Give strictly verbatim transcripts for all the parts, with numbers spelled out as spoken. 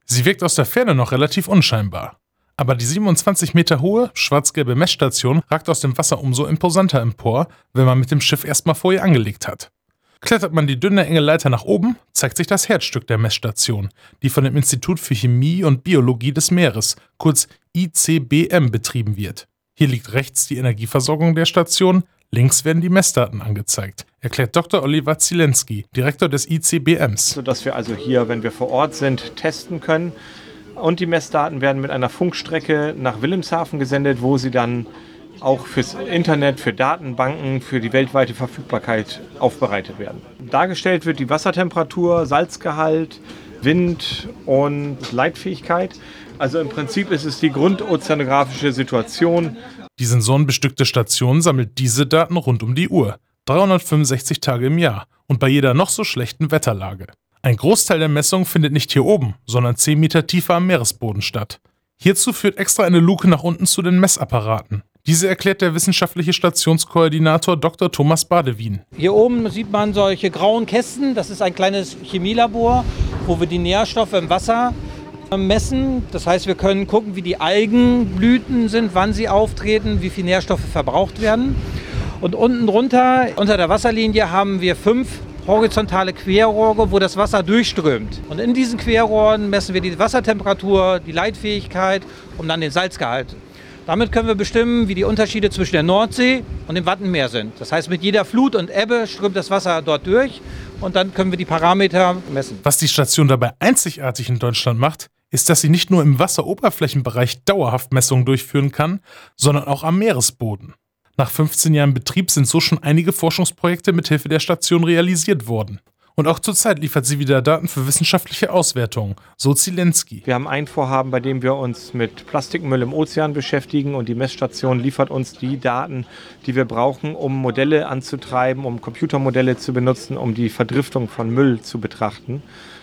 Sie wirkt aus der Ferne noch relativ unscheinbar. Aber die siebenundzwanzig Meter hohe, schwarz-gelbe Messstation ragt aus dem Wasser umso imposanter empor, wenn man mit dem Schiff erstmal vor ihr angelegt hat. Klettert man die dünne, enge Leiter nach oben, zeigt sich das Herzstück der Messstation, die von dem Institut für Chemie und Biologie des Meeres, kurz I C B M, betrieben wird. Hier liegt rechts die Energieversorgung der Station, links werden die Messdaten angezeigt, erklärt Doktor Oliver Zielenski, Direktor des I C B Ms. Sodass wir also hier, wenn wir vor Ort sind, testen können. Und die Messdaten werden mit einer Funkstrecke nach Wilhelmshaven gesendet, wo sie dann auch fürs Internet, für Datenbanken, für die weltweite Verfügbarkeit aufbereitet werden. Dargestellt wird die Wassertemperatur, Salzgehalt, Wind und Leitfähigkeit. Also im Prinzip ist es die grundozeanografische Situation. Die sensorenbestückte Station sammelt diese Daten rund um die Uhr, dreihundertfünfundsechzig Tage im Jahr und bei jeder noch so schlechten Wetterlage. Ein Großteil der Messungen findet nicht hier oben, sondern zehn Meter tiefer am Meeresboden statt. Hierzu führt extra eine Luke nach unten zu den Messapparaten. Diese erklärt der wissenschaftliche Stationskoordinator Doktor Thomas Badewien. Hier oben sieht man solche grauen Kästen. Das ist ein kleines Chemielabor, wo wir die Nährstoffe im Wasser messen. Das heißt, wir können gucken, wie die Algenblüten sind, wann sie auftreten, wie viele Nährstoffe verbraucht werden. Und unten drunter, unter der Wasserlinie, haben wir fünf horizontale Querrohre, wo das Wasser durchströmt. Und in diesen Querrohren messen wir die Wassertemperatur, die Leitfähigkeit und dann den Salzgehalt. Damit können wir bestimmen, wie die Unterschiede zwischen der Nordsee und dem Wattenmeer sind. Das heißt, mit jeder Flut und Ebbe strömt das Wasser dort durch und dann können wir die Parameter messen. Was die Station dabei einzigartig in Deutschland macht, ist, dass sie nicht nur im Wasseroberflächenbereich dauerhaft Messungen durchführen kann, sondern auch am Meeresboden. Nach fünfzehn Jahren Betrieb sind so schon einige Forschungsprojekte mithilfe der Station realisiert worden. Und auch zurzeit liefert sie wieder Daten für wissenschaftliche Auswertungen, so Zielenski. Wir haben ein Vorhaben, bei dem wir uns mit Plastikmüll im Ozean beschäftigen und die Messstation liefert uns die Daten, die wir brauchen, um Modelle anzutreiben, um Computermodelle zu benutzen, um die Verdriftung von Müll zu betrachten.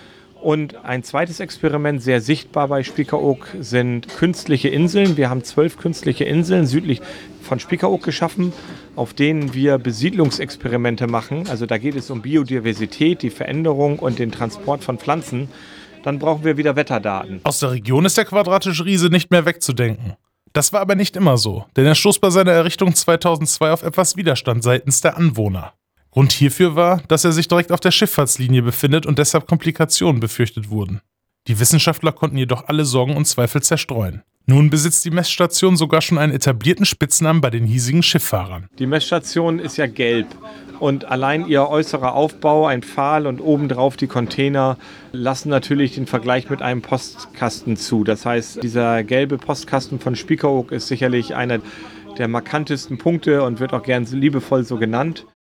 Und ein zweites Experiment, sehr sichtbar bei Spiekeroog, sind künstliche Inseln. Wir haben zwölf künstliche Inseln südlich von Spiekeroog geschaffen, auf denen wir Besiedlungsexperimente machen. Also da geht es um Biodiversität, die Veränderung und den Transport von Pflanzen. Dann brauchen wir wieder Wetterdaten. Aus der Region ist der quadratische Riese nicht mehr wegzudenken. Das war aber nicht immer so, denn er stoß bei seiner Errichtung zweitausendzwei auf etwas Widerstand seitens der Anwohner. Grund hierfür war, dass er sich direkt auf der Schifffahrtslinie befindet und deshalb Komplikationen befürchtet wurden. Die Wissenschaftler konnten jedoch alle Sorgen und Zweifel zerstreuen. Nun besitzt die Messstation sogar schon einen etablierten Spitznamen bei den hiesigen Schifffahrer. Die Messstation ist ja gelb und allein ihr äußerer Aufbau, ein Pfahl und obendrauf die Container, lassen natürlich den Vergleich mit einem Postkasten zu. Das heißt, dieser gelbe Postkasten von Spiekeroog ist sicherlich einer der markantesten Punkte und wird auch gern liebevoll so genannt.